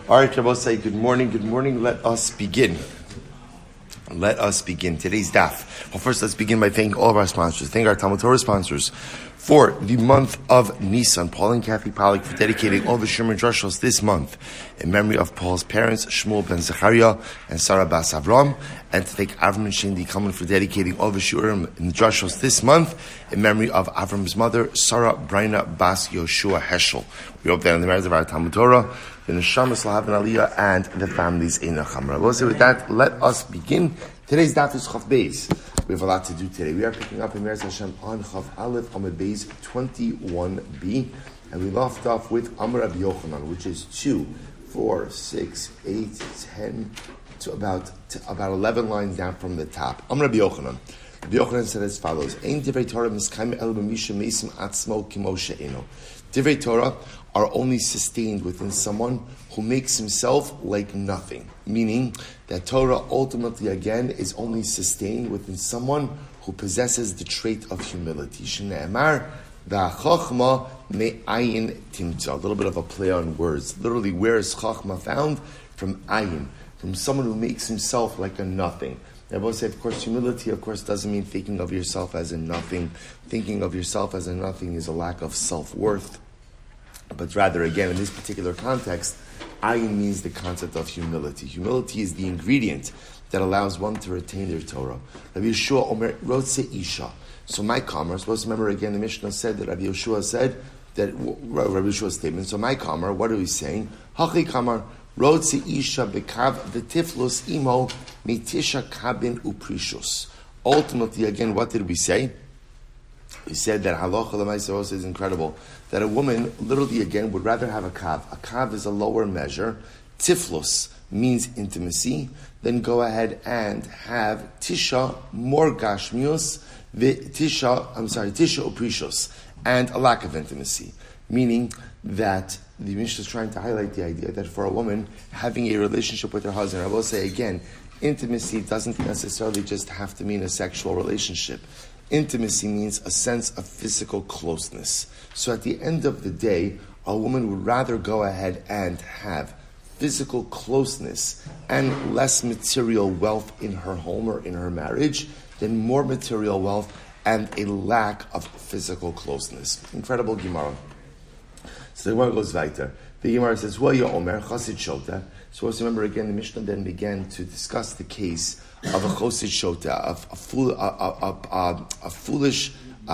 All right, Rabosai, good morning. Let us begin. Today's daf. Well, first, let's begin by thanking all of our sponsors. Thank our Talmud Torah sponsors for the month of Nisan. Paul and Kathy Pollack for dedicating all the Shirmer Drushos this month in memory of Paul's parents, Shmuel ben Zechariah and Sarah bas Avram. And to thank Avram and Shindi Kalman for dedicating all the Shurim and Drushos this month in memory of Avram's mother, Sarah Braina bas Yoshua Heschel. We hope that in the merits of our Talmud Torah, the Neshamas will have an aliyah and the families in Achamra. With that, let us begin. Today's daf is Chav Beis. We have a lot to do today. We are picking up in Meretz Hashem on Chav Aleph Amud Beis 21b, and we left off with Amar Rabbi Yochanan, which is 2, 4, 6, 8, 10, to about 11 lines down from the top. Amar Rabbi Yochanan. Rabbi Yochanan said as follows: Ein divrei Torah miskayim el b'misha meisim atzmo kimo she'eno. Divrei Torah are only sustained within someone who makes himself like nothing. Meaning that Torah ultimately, again, is only sustained within someone who possesses the trait of humility. Shne'emar v'achachma me'ayin timtza. A little bit of a play on words. Literally, where is chachma found? From ayin, from someone who makes himself like a nothing. I will say, of course, humility, doesn't mean thinking of yourself as a nothing. Thinking of yourself as a nothing is a lack of self-worth. But rather, again, in this particular context, ayin means the concept of humility. Humility is the ingredient that allows one to retain their Torah. Rabbi Yeshua Omer Rotze Isha. So my kamar, supposed to remember again, the Mishnah said that Rabbi Yeshua said that Rabbi Yeshua's statement. So my kamar, what are we saying? Hachi kamar Rotze Isha bekav v'tiflus imo mitisha kabin uprishus. Ultimately, again, what did we say? We said that halacha l'maisa is incredible. That a woman, literally again, would rather have a kav. A kav is a lower measure. Tiflus means intimacy. Then go ahead and have tisha, more gashmius, tisha uprishus, and a lack of intimacy. Meaning that the Mishnah is trying to highlight the idea that for a woman, having a relationship with her husband, I will say again, intimacy doesn't necessarily just have to mean a sexual relationship. Intimacy means a sense of physical closeness. So at the end of the day, a woman would rather go ahead and have physical closeness and less material wealth in her home or in her marriage than more material wealth and a lack of physical closeness. Incredible Gemara. So the Gemara goes weiter. The Gemara says, "Wa Omer Chasid Shota." So let's remember again, the Mishnah then began to discuss the case of a chosid shota, of a foolish,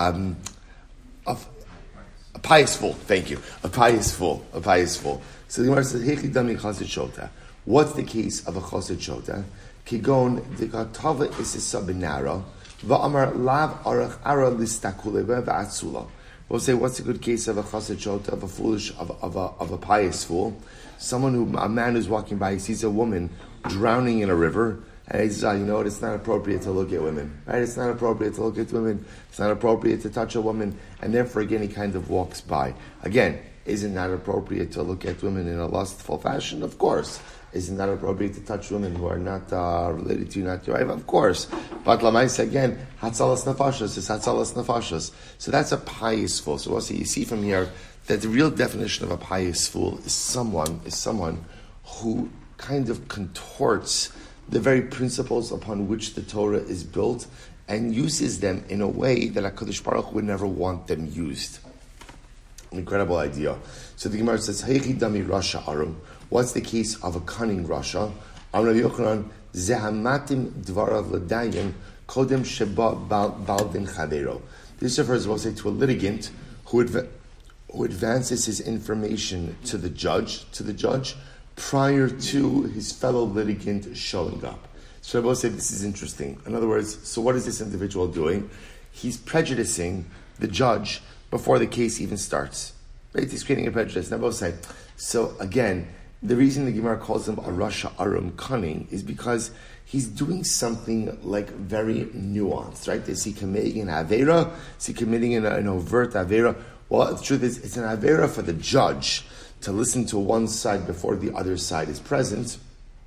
a pious fool. Thank you, a pious fool. So the Gemara says, "Hechi dami chosid shota." What's the case of a chosid shota? Kigon dekatava isisa benara va'amar lav arach ara listakule va'atzula. We'll say, what's a good case of a chosid shota, of a foolish, of a pious fool? A man who's walking by, he sees a woman drowning in a river, and he says, you know what, it's not appropriate to look at women, right? It's not appropriate to look at women. It's not appropriate to touch a woman, and therefore, again, he kind of walks by. Again, is it not appropriate to look at women in a lustful fashion? Of course. Is it not appropriate to touch women who are not related to you, not your wife? Of course. But Lamaisa, again, Hatzalas Nefashos is Hatzalas Nefashos. So that's a pious fool. So also you see from here that the real definition of a pious fool is someone who kind of contorts the very principles upon which the Torah is built and uses them in a way that HaKadosh Baruch Hu would never want them used. An incredible idea. So the Gemara says, Heichi dami rasha arum. What's the case of a cunning rasha? Amar Rabbi Yochanan, zehamatim dvarav l'dayan kodem sheba baldin chavero. This refers, we'll say, to a litigant who advances his information to the judge prior to his fellow litigant showing up. So I will say this is interesting. In other words, so what is this individual doing? He's prejudicing the judge before the case even starts. Right? He's creating a prejudice. And I will say, so again, the reason the Gemara calls him a rasha arum, cunning, is because he's doing something like very nuanced, right? Is he committing an avera? Is he committing an overt avera? Well, the truth is, it's an avera for the judge to listen to one side before the other side is present.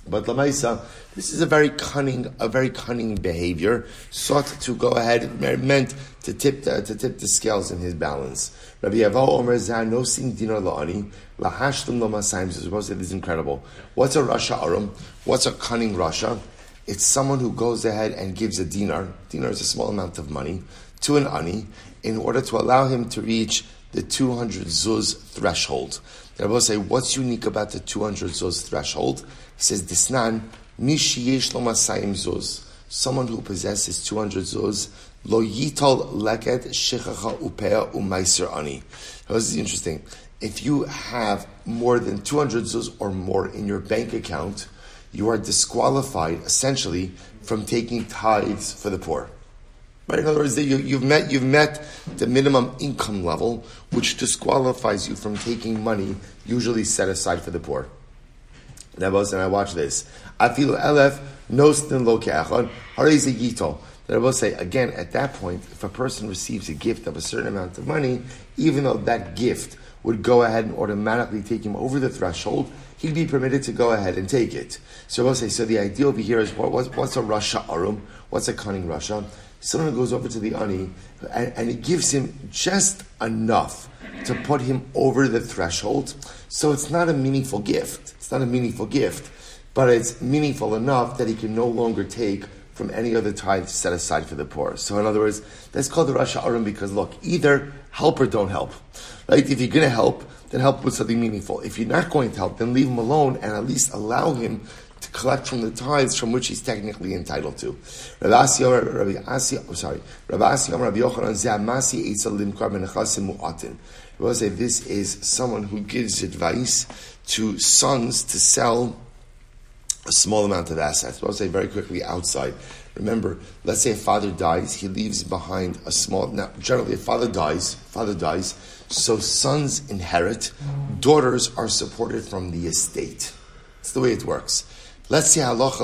But Lamaisa, this is a very cunning behavior, sought to go ahead, meant to tip the scales in his balance. Rabbi Yavo Omer Zah no sing dinar la'ani lahashtum lo masayim. This is incredible. What's a rasha arum? What's a cunning rasha? It's someone who goes ahead and gives a dinar. Dinar is a small amount of money to an ani in order to allow him to reach the 200 zuz threshold. The Rebbe say, what's unique about the 200 zuz threshold? He says, Disnan, mishiyesh lo masayim zuz. Someone who possesses 200 zuz, lo yital leket shechacha upea umaiser ani. This is interesting. If you have more than 200 zuz or more in your bank account, you are disqualified, essentially, from taking tithes for the poor. Right? In other words, you've met the minimum income level, which disqualifies you from taking money usually set aside for the poor. And I watch this. I feel elef nostin lo ke'achon harei yitol. That I will say again. At that point, if a person receives a gift of a certain amount of money, even though that gift would go ahead and automatically take him over the threshold, he'd be permitted to go ahead and take it. So I will say. So the idea over here is what's a rasha arum? What's a cunning rasha? Someone goes over to the ani and it gives him just enough to put him over the threshold. So it's not a meaningful gift. But it's meaningful enough that he can no longer take from any other tithe set aside for the poor. So in other words, that's called the rasha arum because look, either help or don't help. Right? If you're going to help, then help with something meaningful. If you're not going to help, then leave him alone and at least allow him to collect from the tithes from which he's technically entitled to. Rabbi Asi Rabbi Yochanan Zamasi Eitzel Limkar Benechasim Mu'atin. Rabbi say this is someone who gives advice to sons to sell a small amount of assets. I'll say very quickly outside. Remember, let's say a father dies, he leaves behind a small. Now, generally, if father dies, so sons inherit, daughters are supported from the estate. That's the way it works. Let's say halacha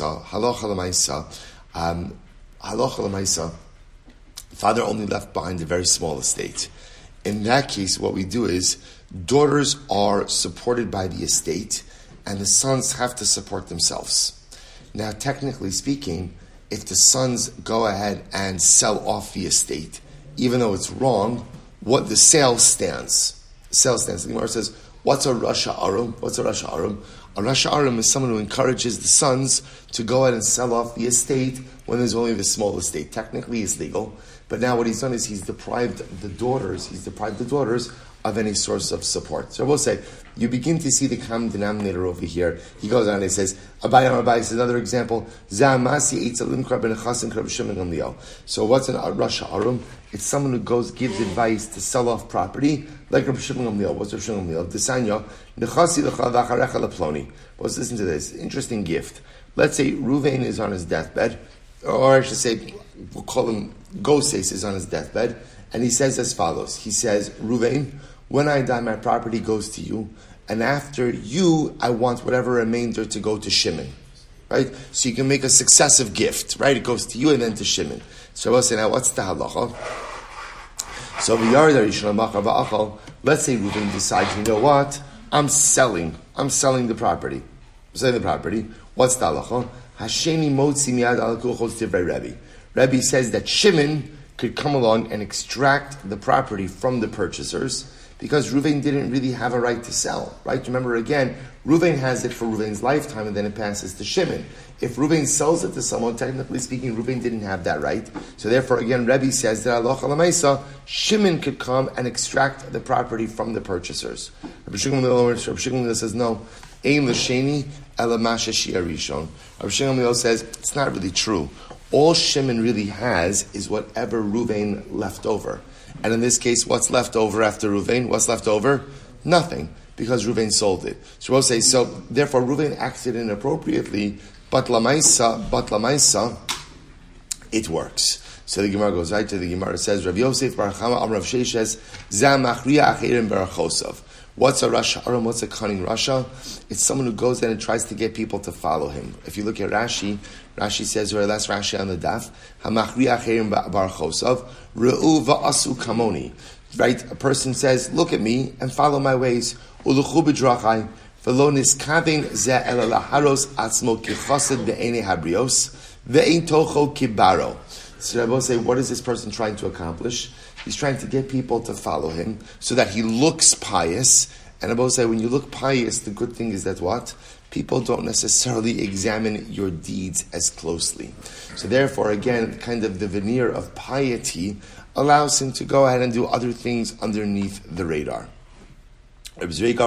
l'maisa, father only left behind a very small estate. In that case, what we do is daughters are supported by the estate, and the sons have to support themselves. Now, technically speaking, if the sons go ahead and sell off the estate, even though it's wrong, what the sale stands. The Gemara says, what's a rasha arum? A rasha arum is someone who encourages the sons to go ahead and sell off the estate when there's only the small estate. Technically, it's legal, but now what he's done is he's deprived the daughters of any source of support. So I will say, you begin to see the common denominator over here. He goes on and he says, Abai says another example, so what's an rasha arum? It's someone who gives advice to sell off property, like Rabbi Shimon Gamliel. What's Rabbi Shimon Gamliel? Desanya, nechasi lecha v'acharecha leploni. Let's listen to this. Interesting gift. Let's say Ruvain is on his deathbed, or I should say, we'll call him Goses is on his deathbed, and he says as follows. He says, Ruvain, when I die, my property goes to you, and after you, I want whatever remainder to go to Shimon. Right? So you can make a successive gift, right? It goes to you and then to Shimon. So I will say now, what's the halacha? So let's say Reuben decides, you know what? I'm selling the property. What's the halacha? Hasheni motzi miyad al kuchos divrei Rebbe. Rebbe says that Shimon could come along and extract the property from the purchasers because Reuven didn't really have a right to sell. Right? Remember again, Reuven has it for Reuven's lifetime and then it passes to Shimon. If Reuven sells it to someone, technically speaking, Reuven didn't have that right. So therefore, again, Rebbe says that Allah Alamaisa, Shimon could come and extract the property from the purchasers. Rabbi Shimon says, no. Ein l'sheni elamasha shi'arishon. Rabbi Shimon says, it's not really true. All Shimon really has is whatever Reuven left over. And in this case, what's left over after Reuven? What's left over? Nothing, because Reuven sold it. So we'll say, so therefore Reuven acted inappropriately, but lamaisa, it works. So the Gemara goes right to the Gemara says, Rav Yosef Bar Chama Amar Rav Sheshes Zamachriya Achirim Barachosov. What's a rasha arum? What's a cunning rasha? It's someone who goes in and tries to get people to follow him. If you look at Rashi says, or last Rashi on the daf, Hamachriya Achirim Barachosov Re'u Va'asu Kamoni. Right? A person says, look at me and follow my ways. Uluchu b'drachai. V'lo niskavin ze ela laharos atzmo kichased be'enei habrios ve'ein tocho kibaro. So Rabbi say, what is this person trying to accomplish? He's trying to get people to follow him so that he looks pious. And Rabbi say, when you look pious, the good thing is that what? People don't necessarily examine your deeds as closely. So therefore, again, kind of the veneer of piety allows him to go ahead and do other things underneath the radar. What's a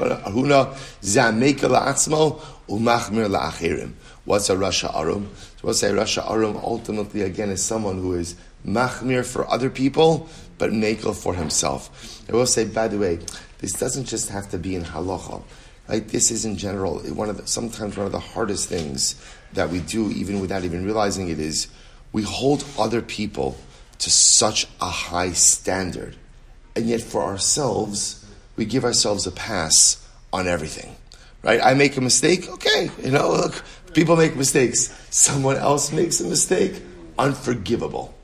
Rasha Arum? So we'll say Rasha Arum ultimately again is someone who is machmir for other people, but mekel for himself. I will say, by the way, this doesn't just have to be in halacha, right? This is in general sometimes one of the hardest things that we do, even without even realizing it, is we hold other people to such a high standard, and yet for ourselves, we give ourselves a pass on everything. Right? I make a mistake, okay, look, people make mistakes. Someone else makes a mistake, unforgivable.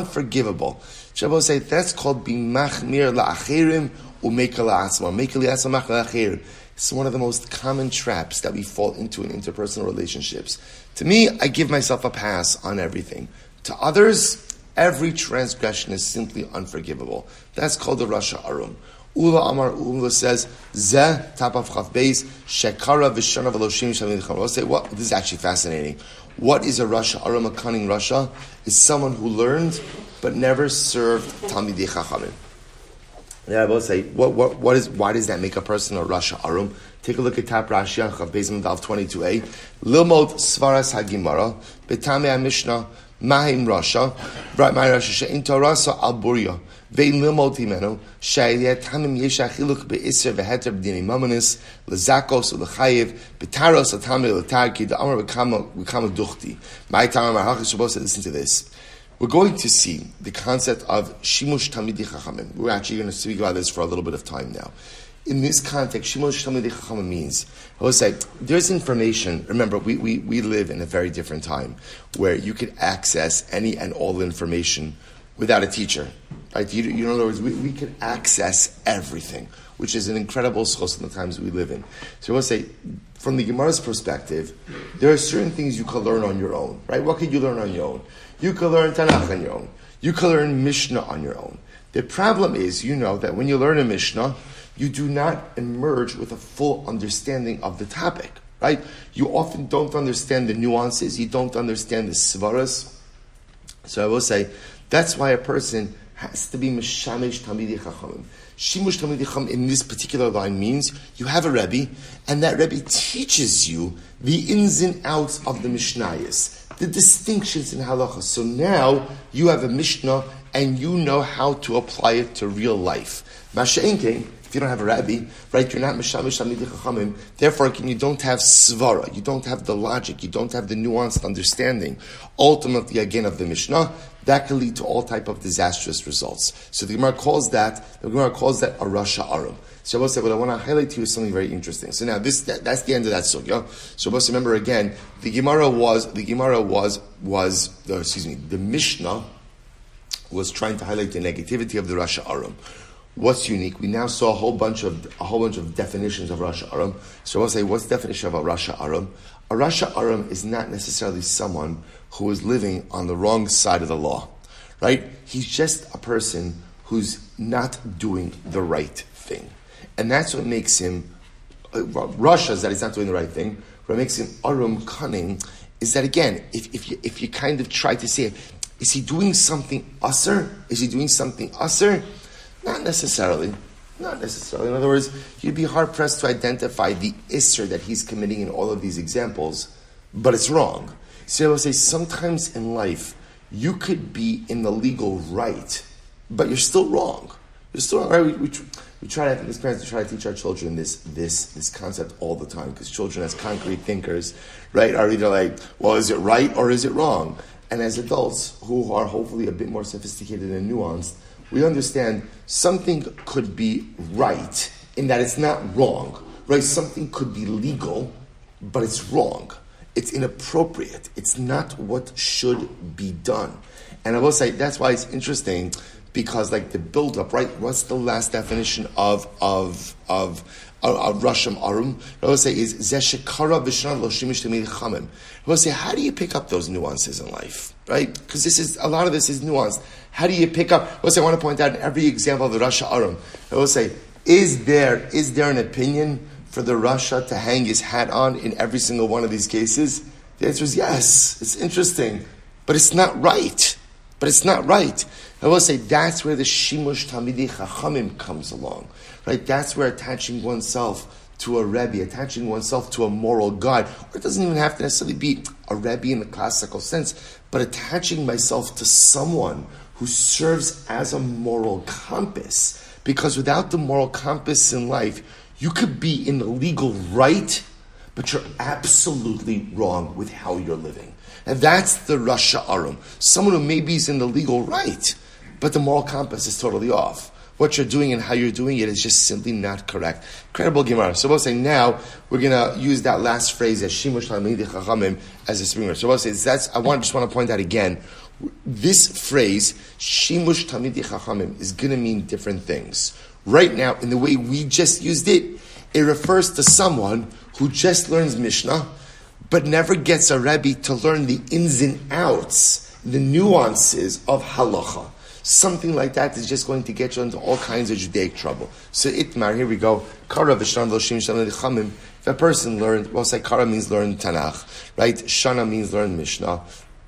Shabbos say that's called bimachmir la'achirim u'mekel la'atzma. Mekel la'atzma mach la'achirim. It's one of the most common traps that we fall into in interpersonal relationships. To me, I give myself a pass on everything. To others, every transgression is simply unforgivable. That's called the Rasha Arum. Ula Amar Ula says, Zeh Tapav Chav Beis Shekara V'Shana V'Loshim Shamim Chama. I'll say, this is actually fascinating. What is a Rasha Arum, a cunning Rasha? Is someone who learned but never served Talmidei Chachamim. Yeah, I will say, why does that make a person a Rasha Arum? Take a look at Tap Rashi Chav Beis Mendav 22a. Lilmod Svaras HaGimara B'Tamei HaMishnah Mahim Rasha Ma'ay Rasha She'in Torasa Al Burya. Vein lilmod himenu sheyet hamim yeshachiluk beiser veheter b'dinei mamonis lezakos ulechayev b'taros atamir letarki the amar v'kama duchti. My time our hachas supposed to listen to this. We're going to see the concept of shimush tamidei chachamim. We're actually going to speak about this for a little bit of time now. In this context, shimush tamidei chachamim means, I will say, there's information. Remember, we live in a very different time where you could access any and all information without a teacher. Right? In other words, we can access everything, which is an incredible schos in the times we live in. So I want to say, from the Gemara's perspective, there are certain things you can learn on your own. Right? What can you learn on your own? You can learn Tanakh on your own. You can learn Mishnah on your own. The problem is, that when you learn a Mishnah, you do not emerge with a full understanding of the topic. Right? You often don't understand the nuances. You don't understand the svaras. So I will say, that's why a person has to be Meshamish Talmidei Chachamim. Shimush Talmidei Chachamim in this particular line means you have a Rebbe, and that Rebbe teaches you the ins and outs of the Mishnayos, the distinctions in halacha. So now you have a Mishnah, and you know how to apply it to real life. Masha'enkein, if you don't have a Rabbi, right, you're not Meshamish Talmidei Chachamim, therefore you don't have svara, you don't have the logic, you don't have the nuanced understanding, ultimately again of the Mishnah. That can lead to all type of disastrous results. So the Gemara calls that a Rasha Arum. So I will say, what I want to highlight to you is something very interesting. So now that's the end of that sugya. So let's remember again, the Mishnah was trying to highlight the negativity of the Rasha Arum. What's unique? We now saw a whole bunch of definitions of Rasha Arum. So I'll say, what's the definition of a Rasha Arum? A Rasha Arum is not necessarily someone who is living on the wrong side of the law, right? He's just a person who's not doing the right thing. And that's what makes him, Rasha is that he's not doing the right thing. What makes him Arum, cunning, is that again, if you kind of try to say, is he doing something usser? Not necessarily. In other words, you'd be hard-pressed to identify the isser that he's committing in all of these examples, but it's wrong. So I will say, sometimes in life, you could be in the legal right, but you're still wrong. Right? We try to, as parents, we try to teach our children this concept all the time, because children as concrete thinkers, right, are either like, well, is it right or is it wrong? And as adults who are hopefully a bit more sophisticated and nuanced, we understand something could be right in that it's not wrong, right? Something could be legal, but it's wrong. It's inappropriate. It's not what should be done. And I will say, that's why it's interesting, because like the build-up, right? What's the last definition of Rasham Arum? I will say is Zeshekara Vishna Lo Shimish Tamid Chamim. I will say, how do you pick up those nuances in life, right? Because a lot of this is nuanced. How do you pick up? I will say, I want to point out in every example of the Rasha Arum. I will say, is there an opinion for the Rasha to hang his hat on in every single one of these cases? The answer is yes. It's interesting, but it's not right. I will say that's where the Shimush Tamidei Chachamim comes along, right? That's where attaching oneself to a Rebbe, attaching oneself to a moral guide, or it doesn't even have to necessarily be a Rebbe in the classical sense, but attaching myself to someone who serves as a moral compass. Because without the moral compass in life, you could be in the legal right, but you're absolutely wrong with how you're living. And that's the Rasha Arum. Someone who maybe is in the legal right, but the moral compass is totally off. What you're doing and how you're doing it is just simply not correct. Incredible Gemara. So we'll say now we're going to use that last phrase as Shimush Talmidei Chachamim as a spring. So we'll say just want to point out again, this phrase Shimush Talmidei Chachamim is going to mean different things. Right now, in the way we just used it, it refers to someone who just learns Mishnah, but never gets a Rebbe to learn the ins and outs, the nuances of halacha. Something like that is just going to get you into all kinds of Judaic trouble. So Itmar, here we go. Kara v'shana lo shim shana lechamim. If a person learned, well, say Kara means learn Tanakh, right? Shana means learn Mishnah,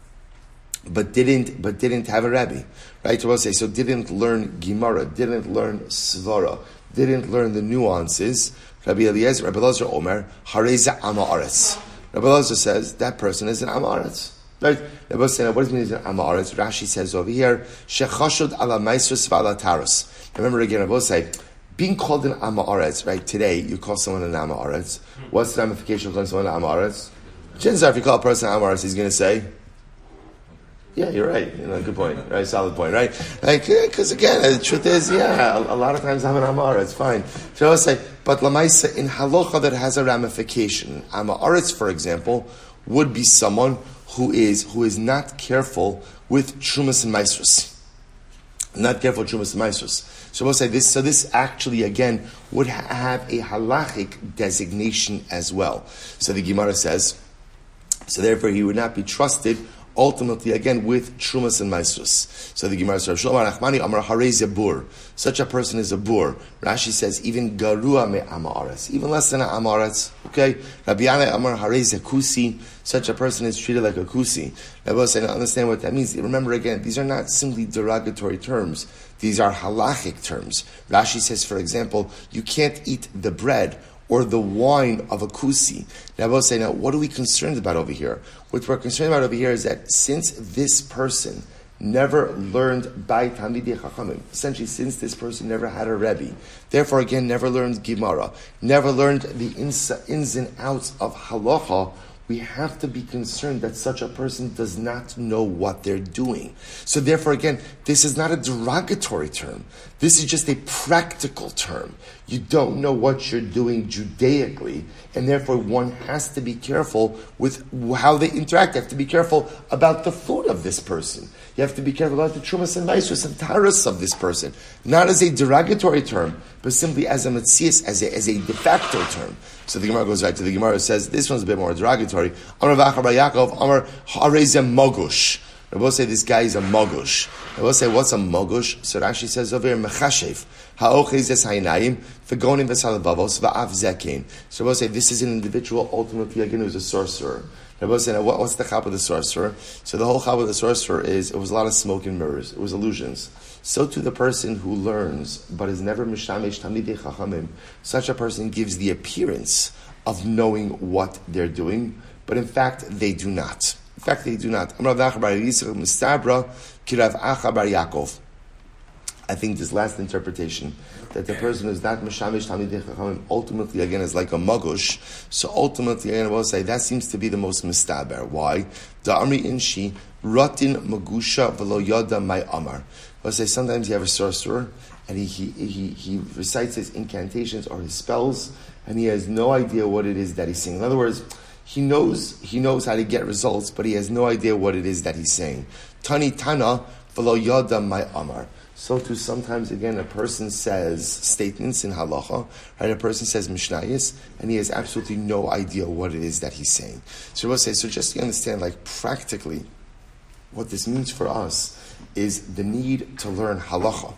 but didn't have a Rebbe, right? We'll say, so didn't learn Gemara, didn't learn Svara, didn't learn the nuances. Rabbi Eliezer, Rabbi Elazar Omer, Hareza Ama Aretz. Rabbi Elazar says that person is an Ama Aretz. Right? Rabbi says, what does it mean is an Ama Aretz? Rashi says over here, Shechashud ala Maisrus v'ala Taros. Remember again, Rabbi say, being called an Ama Aretz, right? Today, you call someone an Ama Aretz. What's the ramification of calling someone an Ama Aretz? Chances are, if you call a person an Ama Aretz, he's going to say, yeah, you're right. Good point. Right, solid point. Right, because again, the truth is, a lot of times I'm an Amara. It's fine. So I say, but lamaisa in halacha that has a ramification. Amaretz, for example, would be someone who is not careful with trumas and maisrus. Not careful with trumas and maisrus. So we'll say this. So this actually again would have a halachic designation as well. So the Gemara says, so therefore he would not be trusted. Ultimately, again, with Trumas and Maisrus. So the Gemara says, Shlomo Rachmani Amar Harei Bur. Such a person is a bur. Rashi says, even Garua me Amaretz. Even less than an Amaretz. Okay? Rabbi Yana Amar Harei Kusi. Such a person is treated like a Kusi. Rabbi saying, understand what that means. Remember again, these are not simply derogatory terms. These are halachic terms. Rashi says, for example, you can't eat the bread or the wine of a kusi. Now, I will say, now, what are we concerned about over here? What we're concerned about over here is that since this person never learned by Talmidei Chachamim, essentially since this person never had a Rebbe, therefore again never learned Gemara, never learned the ins and outs of halacha, we have to be concerned that such a person does not know what they're doing. So therefore, again, this is not a derogatory term. This is just a practical term. You don't know what you're doing Judaically, and therefore one has to be careful with how they interact. You have to be careful about the food of this person. You have to be careful about the trumas and maisrus and taras of this person. Not as a derogatory term, but simply as a metzias, as a de facto term. So the Gemara goes back to the Gemara, says, this one's a bit more derogatory. Amar v'achar bar Yaakov, Amar hareze mogush. Rabbi say this guy is a mogush. Rabbi say, what's a mogush? So Rashi says over here, mechashev, ha'oches es ha'inayim, v'gonim v'salabavos, v'av zekein. So Rabbi say, this is an individual, ultimately, again, who's a sorcerer. Rabbi say, now what's the chap of the sorcerer? So the whole chap of the sorcerer is, it was a lot of smoke and mirrors. It was illusions. So to the person who learns, but is never mishamesh Talmidei Chachamim, such a person gives the appearance of knowing what they're doing, but in fact, they do not. In fact, they do not. I think this last interpretation, that the person who is not Meshamish Talmidei Chachamim ultimately, again, is like a magush. So ultimately, again, I will say, that seems to be the most mistaber. Why? Da'amri inshi, ratin magusha v'lo yada my amar. I'll say, sometimes you have a sorcerer, and he recites his incantations or his spells, and he has no idea what it is that he's saying. In other words, he knows how to get results, but he has no idea what it is that he's saying. Tani Tana v'lo yada my amar. so too sometimes, again, a person says statements in halacha, right? A person says mishnayos, and he has absolutely no idea what it is that he's saying. So we'll say, so just to understand, like, practically, what this means for us is the need to learn halacha.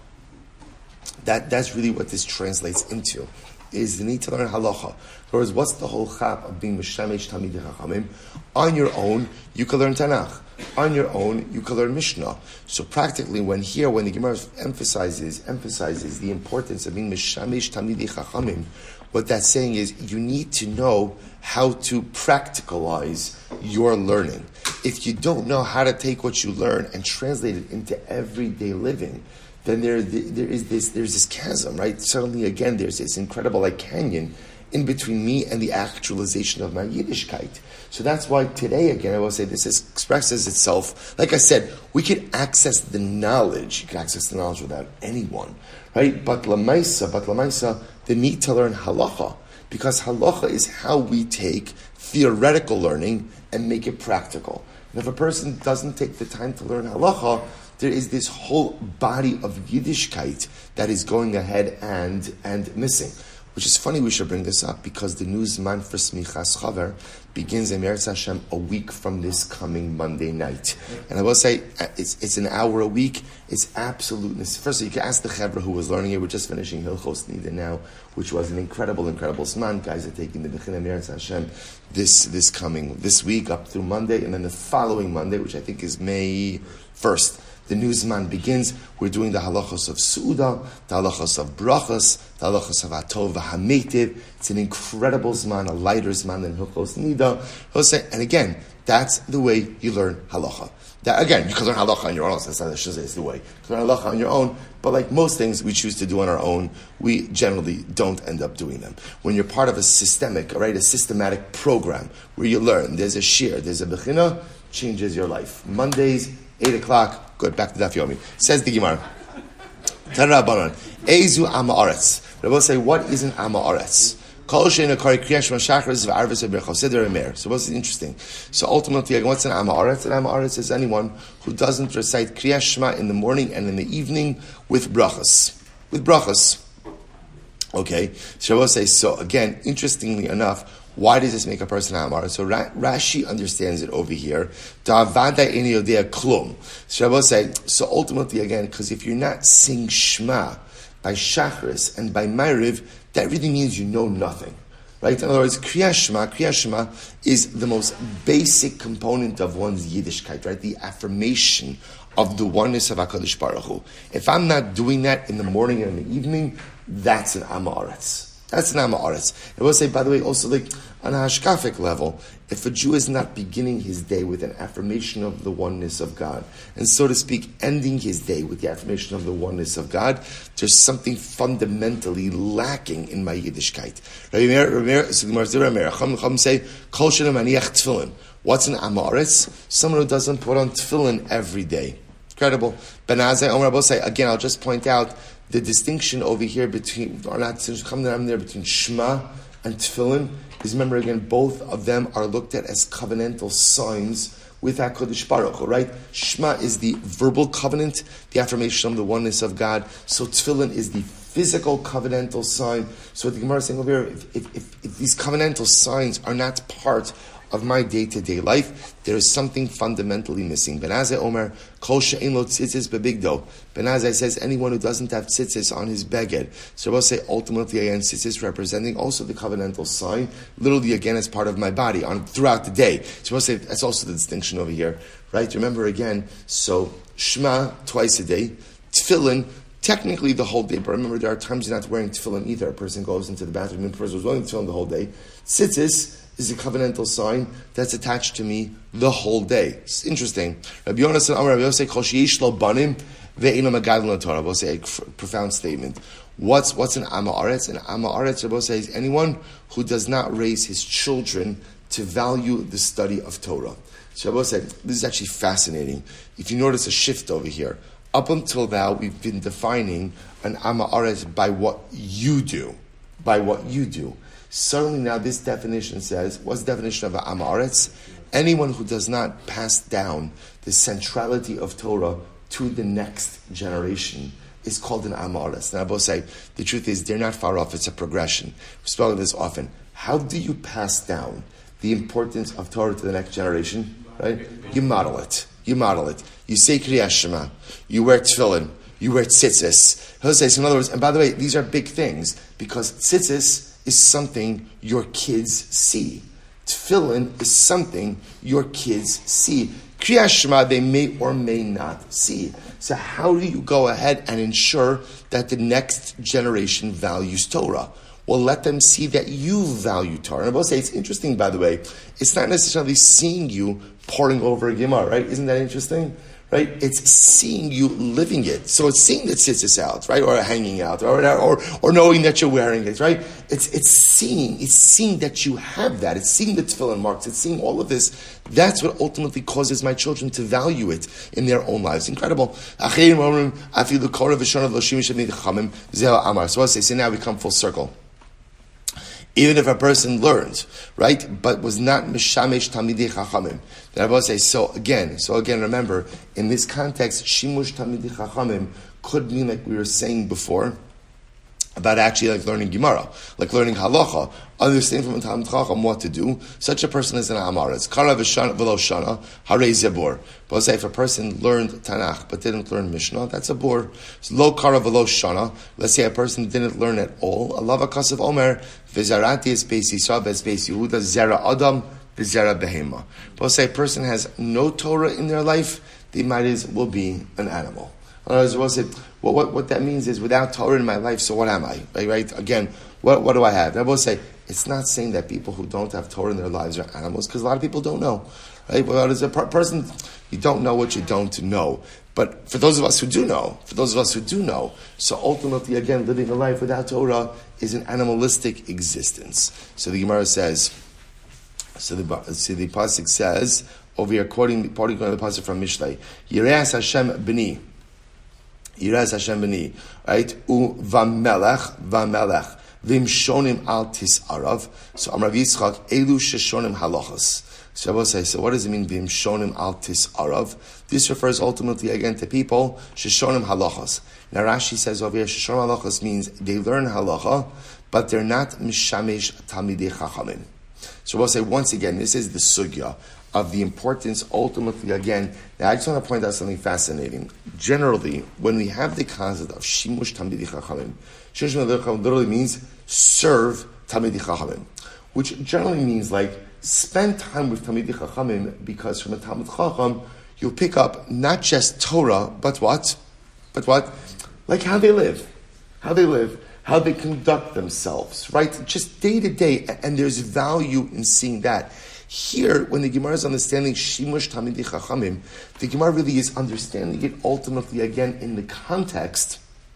That's really what this translates into, is the need to learn halacha. Whereas, what's the whole chap of being mishamesh talmidei chachamim? On your own, you can learn Tanakh. On your own, you can learn Mishnah. So practically, when the Gemara emphasizes the importance of being mishamesh talmidei chachamim, what that's saying is you need to know how to practicalize your learning. If you don't know how to take what you learn and translate it into everyday living, then there's this chasm, right? Suddenly, again, there's this incredible canyon in between me and the actualization of my Yiddishkeit. So that's why today, again, I will say this expresses itself. Like I said, we can access the knowledge. You can access the knowledge without anyone, right? But lamaisa, the need to learn halacha, because halacha is how we take theoretical learning and make it practical. And if a person doesn't take the time to learn halacha, there is this whole body of Yiddishkeit that is going ahead and missing. Which is funny we should bring this up, because the new Zman for Smichas Chaver begins in Meretz Hashem a week from this coming Monday night. And I will say, it's an hour a week. It's absoluteness. First of all, you can ask the Chevra who was learning it. We're just finishing Hilchos Nida now, which was an incredible Zman. Guys are taking the Bechina Meretz Hashem this week up through Monday, and then the following Monday, which I think is May 1st. The new Zman begins. We're doing the halachos of Su'uda, the halachos of Brachos, the halachos of Atov v'Hametiv. It's an incredible Zman, a lighter Zman than Hilchos Nida. And again, that's the way you learn halacha. That, again, you can learn halacha on your own. That's not it's the way. You can learn halacha on your own, but like most things we choose to do on our own, we generally don't end up doing them. When you're part of a systematic program where you learn, there's a shir, there's a bechina, changes your life. Mondays, 8 o'clock, good, back to Daf Yomi. Says the Gemara. Tarabanan. Ezu Ama'aretz. Rabbi will say, what is an Ama'aretz? So what's interesting? So ultimately, what's an Ama'aretz? An Ama'aretz is anyone who doesn't recite Kriyas Shema in the morning and in the evening with brachas. Okay? So Rabbi will say, so again, interestingly enough, why does this make a person Amar? So Rashi understands it over here. Da'avada eni yodea klum. So Rabbi will say, so ultimately again, because if you're not saying Shema by Shachris and by Ma'ariv, that really means you know nothing. Right? In other words, Kriyas Shema is the most basic component of one's Yiddishkeit, right? The affirmation of the oneness of HaKadosh Baruch Hu. If I'm not doing that in the morning and in the evening, that's an Ama'aretz. That's an Ama'aretz. I will say, by the way, also like on a hashkafic level, if a Jew is not beginning his day with an affirmation of the oneness of God, and so to speak, ending his day with the affirmation of the oneness of God, there's something fundamentally lacking in my Yiddishkeit. Say, what's an Ama'aretz? Someone who doesn't put on tefillin every day. Incredible. Ben Azai Omer Rabbi say, again, I'll just point out the distinction over here between Shema and Tefillin is, remember again, both of them are looked at as covenantal signs with HaKadosh Baruch Hu, right? Shema is the verbal covenant, the affirmation of the oneness of God. So Tefillin is the physical covenantal sign. So what the Gemara is saying over here, if these covenantal signs are not part of my day-to-day life, there is something fundamentally missing. Ben Azai Omer, Kol she'ein lo tzitzis bebigdo. Ben Azai says, anyone who doesn't have tzitzis on his beged. So we'll say, ultimately, again, tzitzis representing also the covenantal sign, literally, again, as part of my body throughout the day. So we'll say, that's also the distinction over here, right? Remember, again, so Shema, twice a day, Tefillin, technically the whole day, but remember, there are times you're not wearing tefillin either. A person goes into the bathroom, and the person was wearing tefillin the whole day. Tzitzis is a covenantal sign that's attached to me the whole day. It's interesting. Rabbi Yonasan Amar Rabbi Yosef Kol sheyesh lo banim ve'eino megadlin l'Torah. We'll say a profound statement. What's an Ama'aretz? An Ama'aretz, Rabbi Yosef, is anyone who does not raise his children to value the study of Torah. So Rabbi Yosef, this is actually fascinating. If you notice a shift over here, up until now we've been defining an Ama'aretz by what you do. Suddenly now this definition says, what's the definition of an Ama'aretz? Anyone who does not pass down the centrality of Torah to the next generation. is called an amaras. Now, I both say, the truth is, they're not far off, it's a progression. We speak of this often. How do you pass down the importance of Torah to the next generation? Right? You model it. You model it. You say Kriyas Shema. You wear tefillin. You wear tzitzis. He'll say, so in other words, and by the way, these are big things, because tzitzis is something your kids see. Tefillin is something your kids see. Kriyas Shema they may or may not see. So how do you go ahead and ensure that the next generation values Torah? Well, let them see that you value Torah. And I will say, it's interesting, by the way, it's not necessarily seeing you poring over a Gemara, right? Isn't that interesting? Right? It's seeing you living it. So it's seeing that tzitzis out, right? Or hanging out, or knowing that you're wearing it, right? It's seeing that you have that. It's seeing the tefillin marks. It's seeing all of this. That's what ultimately causes my children to value it in their own lives. Incredible. So I'll say, so now we come full circle. Even if a person learned, right, but was not mishamesh tamidei chachamim, then I will say, so again, remember, in this context, shimush tamidei chachamim could mean, like we were saying before, about actually like learning Gemara, like learning halacha, understanding from a Talmid Chacham what to do. Such a person is an amaretz. Kara v'shana v'lo shana harei zebor. But I'll say, if a person learned Tanakh but didn't learn Mishnah, that's a bor. So, lo kara v'lo shana. Let's say a person didn't learn at all. Allah v'kasav omer v'zarati es beis Yisrael v'es beis Yehuda zera adam v'zera behema. But I'll say a person has no Torah in their life, they might as well be an animal. Otherwise, we'll say, well, what that means is, without Torah in my life, so what am I? Right? Again, what do I have? And I will say, it's not saying that people who don't have Torah in their lives are animals, because a lot of people don't know. Right? Well, as a person, you don't know what you don't know. But for those of us who do know, so ultimately, again, living a life without Torah is an animalistic existence. So the Gemara says, so the pasuk says, over here, quoting the pasuk from Mishlei, Yiras Hashem b'ni. Yiras Hashem b'ni, right? V'melech, v'im shonim al tis'arav. So Amar Yitzchak, elu sheshonim halachas. So I will say, so what does it mean, v'im shonim al tis'arav? This refers ultimately again to people, sheshonim halachas. Now Rashi says over here, sheshonim halachas means they learn halacha, but they're not mishamesh tamidei chachamim. So we'll say, once again, this is the sugya of the importance, ultimately, again, now I just want to point out something fascinating. Generally, when we have the concept of shimush tamidei chachamim, shimush tamidei chachamim literally means serve tamidei chachamim, which generally means like spend time with tamidei chachamim, because from a Talmid Chacham, you'll pick up not just Torah, but what? Like how they live, how they conduct themselves, right? Just day to day, and there's value in seeing that. Here, when the Gemara is understanding Shimush Tamidei Chachamim, the Gemara really is understanding it ultimately again in the context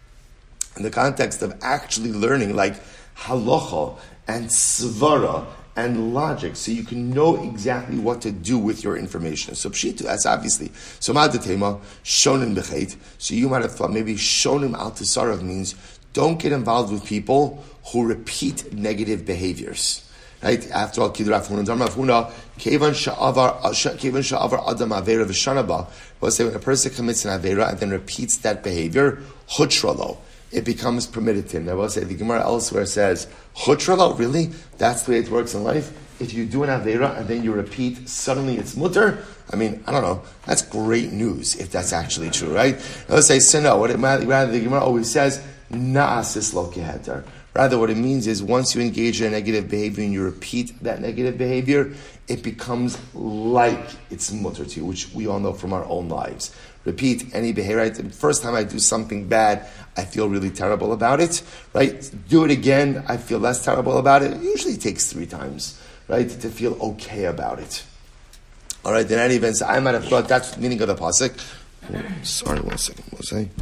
of actually learning like halacha and svara and logic, so you can know exactly what to do with your information. So pshitu, that's obviously. So ma'adatema, shonim b'cheit. So you might have thought maybe shonim al tisarav means don't get involved with people who repeat negative behaviors. Right? After all, Kidur Afhuna, Kevan Sha'avar Adam Avera V'Shanaba. We'll say when a person commits an Avera and then repeats that behavior, Chutralo, it becomes permitted to him. Now we'll say the Gemara elsewhere says, Chutralo, really? That's the way it works in life? If you do an Avera and then you repeat, suddenly it's mutter? I mean, I don't know. That's great news if that's actually true, right? Now let's say, so no, rather the Gemara always says, Na'asis lo keheter. Rather, what it means is once you engage in a negative behavior and you repeat that negative behavior, it becomes like it's mutter to you, which we all know from our own lives. Repeat any behavior. Right? The first time I do something bad, I feel really terrible about it. Right? Do it again, I feel less terrible about it. It usually takes 3 times, right, to feel okay about it. All right, in any event, I might have thought that's the meaning of the pasuk. Sorry, one second. What was I?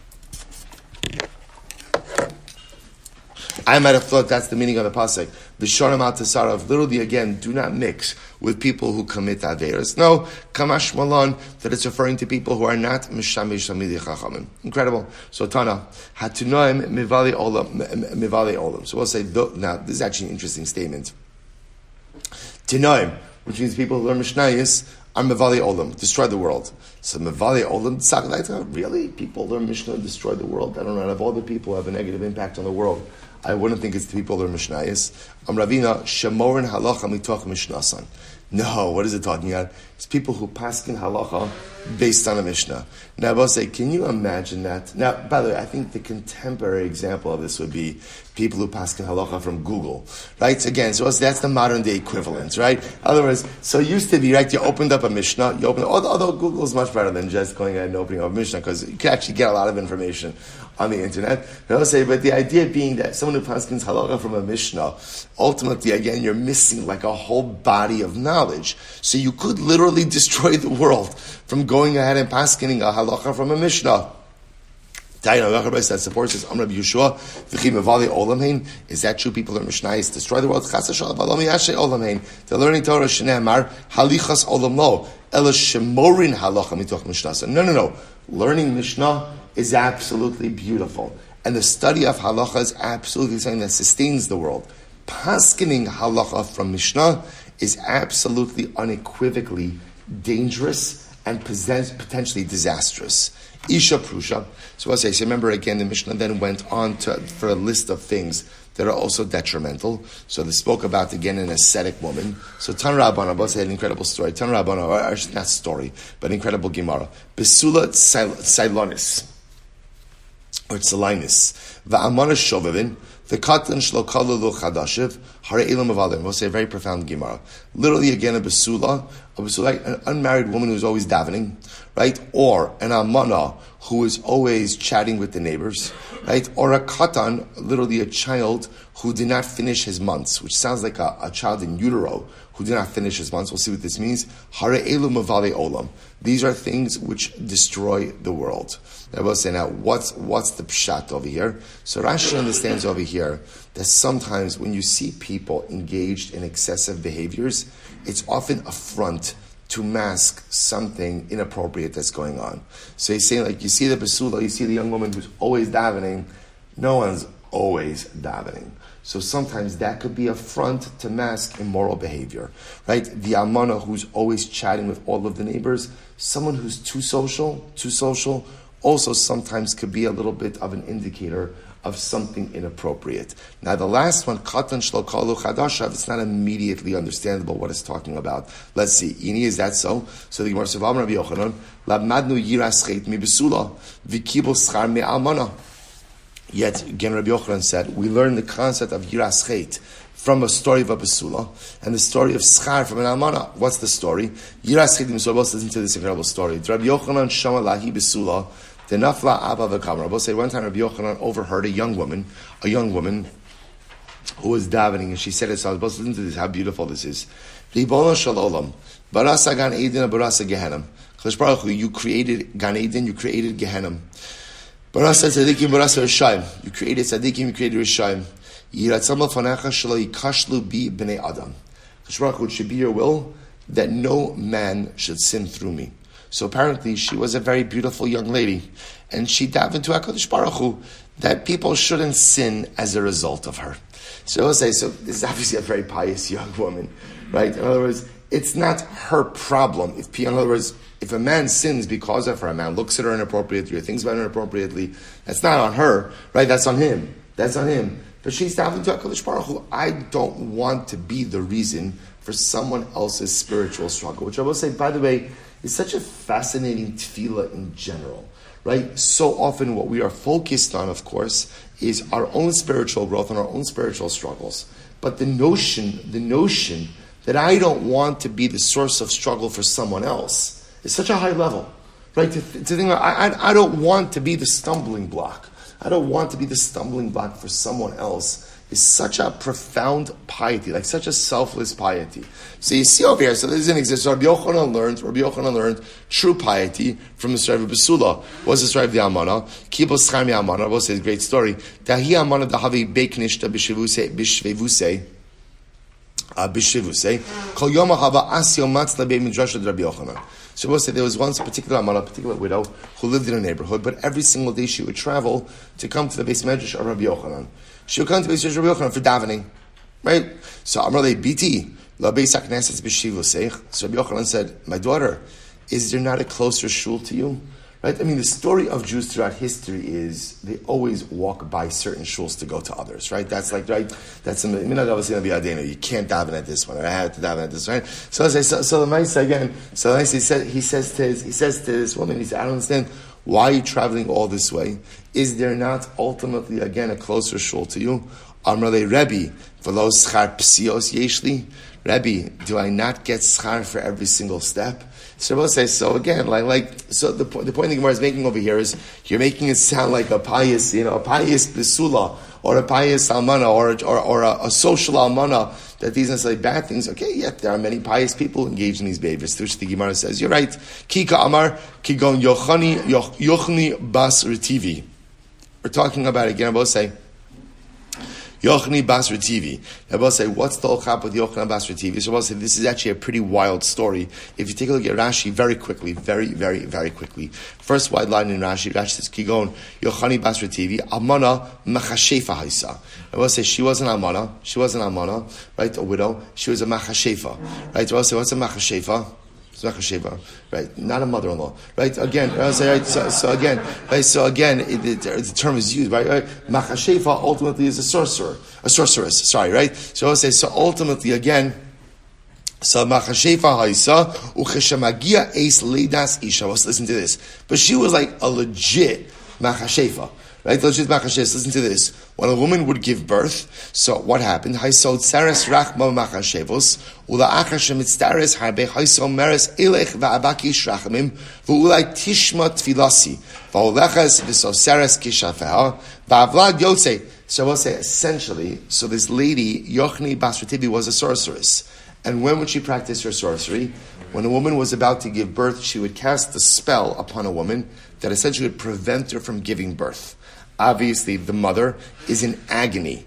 I might have thought that's the meaning of the pasuk. V'shonim al tisarav. Literally, again, do not mix with people who commit averos. No, kamash malon, that it's referring to people who are not mishamish tamidei chachamim. Incredible. So Tana, hatunoim mivali olam. So we'll say, now this is actually an interesting statement. Tinoim, which means people who learn Mishnayos, I'm Mevali Olam, destroy the world. So Mevali Olam, really? People learn Mishnah destroy the world? I don't know. Out of all the people who have a negative impact on the world, I wouldn't think it's the people that are Mishnayos. Ravina, Shemorin Halacha Mitoch Mishnasan. No, what is it talking about? It's people who paskin halacha based on a Mishnah. Now, I will say, can you imagine that? Now, by the way, I think the contemporary example of this would be people who paskin halacha from Google, right? Again, so that's the modern day equivalent, right? In other words, so it used to be, right, you opened up a Mishnah, although Google is much better than just going ahead and opening up a Mishnah, because you can actually get a lot of information on the internet. I will say, but the idea being that someone who paskins halacha from a Mishnah, ultimately, again, you're missing like a whole body of knowledge. So you could literally destroy the world from going ahead and paskening a halacha from a Mishnah. That supports this. Amr Yeshua, v'chi mevali olamhein. Is that true? People are Mishnayos destroy the world. Chas v'shalom v'lo miyashe olamhein. They're learning Torah shene'amar halichas olam lo ela shemorin halacha mitoch mishnasa. No. Learning Mishnah is absolutely beautiful, and the study of halacha is absolutely something that sustains the world. Paskening halacha from Mishnah is absolutely unequivocally dangerous and potentially disastrous. Isha Prusha. So I'll say, so remember again, the Mishnah then went on for a list of things that are also detrimental. So they spoke about, again, an ascetic woman. So Tan Rabbana, I'll say an incredible story. Tan Rabbana, or not story, but incredible Gemara. Besula Tzailonis, or Tzailonis. Va'amana Shovavin. The katan shlo kalulu chadashiv hare elam avadim. We'll say a very profound Gemara. Literally, again, a besula, an unmarried woman who's always davening, right? Or an amana who is always chatting with the neighbors, right? Or a katan, literally a child who did not finish his months, which sounds like a child in utero who did not finish his months. We'll see what this means. Hare elam avale olam. These are things which destroy the world. I will say now, what's the pshat over here? So Rashi understands over here that sometimes when you see people engaged in excessive behaviors, it's often a front to mask something inappropriate that's going on. So he's saying, like, you see the basula, you see the young woman who's always davening. No one's always davening. So sometimes that could be a front to mask immoral behavior, right? The amana who's always chatting with all of the neighbors, someone who's too social, also sometimes could be a little bit of an indicator of something inappropriate. Now the last one, katan shlo kalu chadashav, it's not immediately understandable what it's talking about. Let's see. Ini, is that so? So the Gemara says, Rabbi Yochanan, labmadnu yiras chet mi besula, v'kibul schar me almana. Yet, again, Rabbi Yochanan said, we learn the concept of yiras chet from a story of a besula and the story of schar from an almana. What's the story? Yiras chet mi besula. Listen to this incredible story. Rabbi Yochanan shama lahi besula. The nafla abba v'kam. Rabbi say one time Rabbi Yochanan overheard a young woman who was davening, and she said to herself, listen to this, how beautiful this is. Ribono shel olam, barasa gan eden, barasa gehenim. Kadosh Baruch Hu, you created Gan Eden, you created Gehenim. Barasa tzadikim, barasa rishayim. You created tzadikim, you created rishayim. Yiratzam l'fanecha shelo yikashlu bi b'nei adam. Kadosh Baruch Hu, it should be your will that no man should sin through me. So apparently she was a very beautiful young lady, and she davened to HaKadosh Baruch Hu that people shouldn't sin as a result of her. So I'll say, so this is obviously a very pious young woman, right? In other words, it's not her problem. In other words, if a man sins because of her, a man looks at her inappropriately or thinks about her inappropriately, that's not on her, right? That's on him. But she's davening to HaKadosh Baruch Hu. I don't want to be the reason for someone else's spiritual struggle, which I will say, by the way, is such a fascinating tefillah in general, right? So often what we are focused on, of course, is our own spiritual growth and our own spiritual struggles. But the notion that I don't want to be the source of struggle for someone else is such a high level, right? To think, I don't want to be the stumbling block. I don't want to be the stumbling block for someone else is such a profound piety, like such a selfless piety. So you see over here, so this doesn't exist. So Rabbi Yochanan learned true piety from the story of Besula. What's the story of the Amana? Kibul schar mi Amana. What's his great story? Dahi Amana dahavi beiknishta b'shivuse. Kol yom haba asyo matzla be midrash Rabbi Yochanan. So we'll say there was once a particular Amana, a particular widow, who lived in a neighborhood, but every single day she would travel to come to the Beis Medrash of Rabbi Yochanan. She would come to Beis Medrash of Rabbi Yochanan for davening, right? So Amrullah BT So Rabbi Yochanan said, my daughter, is there not a closer shul to you? Right? I mean, the story of Jews throughout history is they always walk by certain shuls to go to others, right? That's like, right? That's a minhag of Asina B'Yadenu. You can't daven at this one. I have to daven at this one. Right? So the Maisa again. So the Maisa he says to this woman, he said, I don't understand why are you traveling all this way. Is there not ultimately again a closer shul to you? Amrale Rebbe, v'lo schar psios yeshli. Rebbe, do I not get schar for every single step? So Rabbi says, so again, so the point the Gemara is making over here is you're making it sound like a pious besula or a pious almana or a social almana that these are necessarily bad things. Okay, yet there are many pious people engaged in these behaviors. To which the Gemara says, you're right. Kika Amar Kigon Yochni Bas Retivi. We're talking about again. Rabbi say. Yochni Bas Retivi. Rabbi say, what's the whole chap with Yochanan Bas Retivi? So Rabbi say, this is actually a pretty wild story. If you take a look at Rashi very quickly, very, very, very quickly. First wide line in Rashi says, Kigon Yochani Bas Retivi, Almana Machashefa Haisa. Rabbi say, she wasn't Almana, right, a widow. She was a Machashefa. Right, Rabbi say, what's a Machashefa? Right, not a mother-in-law. Right, again, so again, the term is used, right? Machashefa ultimately is a sorceress, sorry, right? So I'll say, so ultimately again, so Machashefa Haisa, Ucheshamagia Eis Leidas Isha. Let's listen to this. But she was like a legit Machashefa. Right? Listen to this. When a woman would give birth, so what happened? Haisod saras rachma machashevos, ula achashem itztares harbe haisod meres ilech va'abaki shrachamim, v'ulai tishma tfilasi, va'olechas v'so saras kishafeha, va'avlad yotze. So I will say, essentially, so this lady, Yochni Bas Retivi, was a sorceress. And when would she practice her sorcery? When a woman was about to give birth, she would cast a spell upon a woman that essentially would prevent her from giving birth. Obviously, the mother is in agony.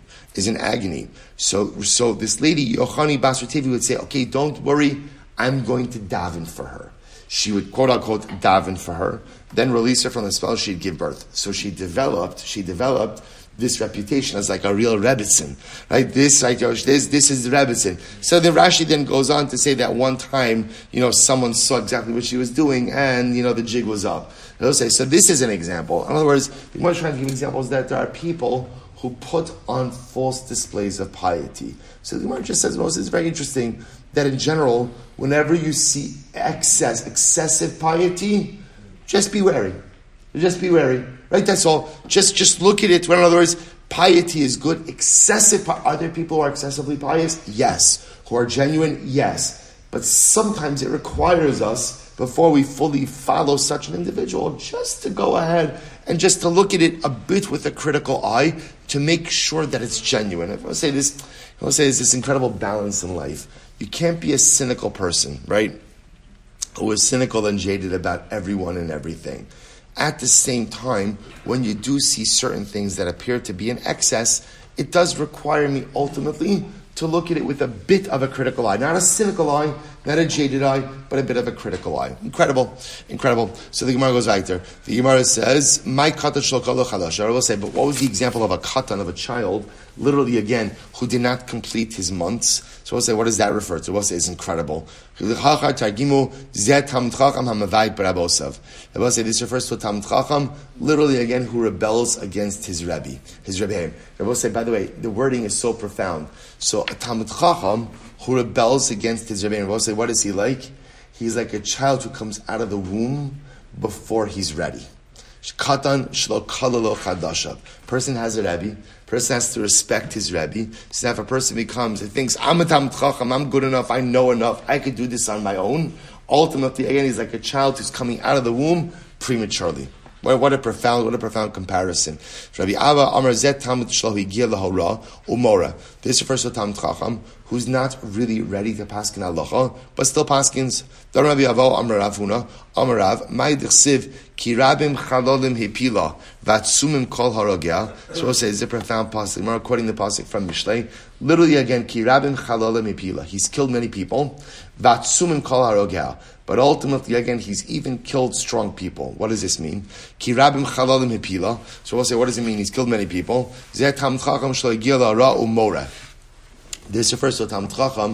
So this lady, Yochani Bas Retivi, would say, okay, don't worry, I'm going to daven for her. She would, quote unquote, daven for her, then release her from the spell, she'd give birth. So she developed this reputation as like a real Rebbitzin, right? This is the Rebbitzin. So the Rashi then goes on to say that one time, someone saw exactly what she was doing, and the jig was up. They'll say, so this is an example. In other words, the Gemara is trying to give examples that there are people who put on false displays of piety. So the Gemara just says, well, it's very interesting that in general, whenever you see excessive piety, just be wary. Right? That's all. Just look at it. In other words, piety is good. Are there people who are excessively pious? Yes. Who are genuine? Yes. But sometimes it requires us, before we fully follow such an individual, just to go ahead and just to look at it a bit with a critical eye to make sure that it's genuine. I want to say there's this incredible balance in life. You can't be a cynical person, right? Who is cynical and jaded about everyone and everything. At the same time, when you do see certain things that appear to be in excess, it does require me ultimately to look at it with a bit of a critical eye. Not a cynical eye, not a jaded eye, but a bit of a critical eye. Incredible. So the Gemara goes right there. The Gemara says, "My katan shalkalo chalash." I will say, but what was the example of a katan, of a child, literally again, who did not complete his months? So we'll say, what does that refer to? We'll say it's incredible. I will say this refers to a Talmid Chacham, literally again, who rebels against his Rebbe. I will say, by the way, the wording is so profound. So a Talmid Chacham who rebels against his Rebbe. I will say, what is he like? He's like a child who comes out of the womb before he's ready. Katan shlo kalalo chadashav. Person has a Rebbe. Person has to respect his Rebbe. So if a person thinks, I'm a Talmid Chacham, I'm good enough, I know enough, I could do this on my own. Ultimately, again, he's like a child who's coming out of the womb prematurely. What a profound comparison. Rabbi Abba Amar Zet Talmid Shlo Higia Lahora Umora. This refers to Talmid Chacham who's not really ready to paskin halacha, but still paskins. Dar Rabbi Avo Amar Rav Huna Amar Rav Mai D'chsiv Ki Rabim Chalolim Hepila Vatsumim Kol Harogea. So we'll say it's a profound pasuk. We're quoting the pasuk from Mishlei. Literally again, Ki Rabim Chalolim Hepila. He's killed many people. Vatsumim Kol Harogea. But ultimately, again, he's even killed strong people. What does this mean? Ki rabim chalalim hepila. So we'll say, what does it mean? He's killed many people. Zeh Talmid Chacham shlo higia la'ara u'mora. This refers to a Talmid Chacham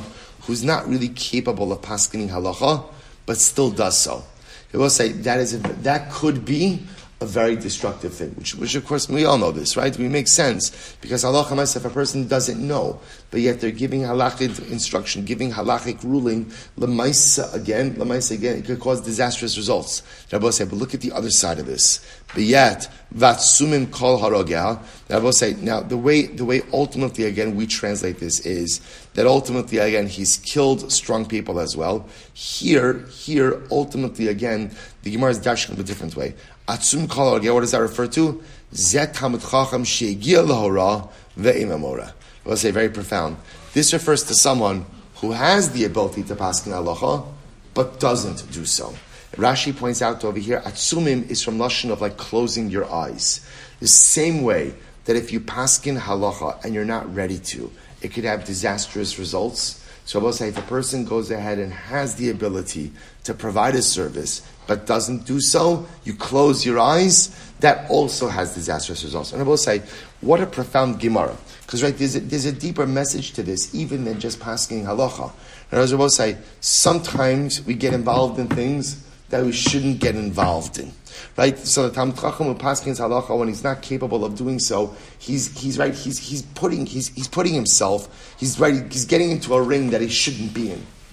who's not really capable of paskening halacha, but still does so. He will say that could be a very destructive thing, which of course we all know this, right? We make sense because halacha means if a person doesn't know, but yet they're giving halachic instruction, giving halachic ruling, lemaisa again, it could cause disastrous results. Rabbi say, but look at the other side of this. But yet, vatsumim kol harogel. Rabbi say, now the way ultimately again we translate this is that ultimately again he's killed strong people as well. Here ultimately again the Gemara is dashing a different way. Atzum kol harogel. What does that refer to? Zet talmid chacham shegia lahora ve'imamora. I'll say very profound. This refers to someone who has the ability to paskin halacha, but doesn't do so. Rashi points out over here, atzumim is from lashon of like closing your eyes. The same way that if you paskin halacha and you're not ready to, it could have disastrous results. So I will say if a person goes ahead and has the ability to provide a service, but doesn't do so, you close your eyes, that also has disastrous results. And I will say, what a profound Gemara. Because right, there's a deeper message to this, even than just pasking halacha. And as I will say, sometimes we get involved in things that we shouldn't get involved in. Right? So the Talmid Chacham who pasking his halacha when he's not capable of doing so, he's putting himself, he's getting into a ring that he shouldn't be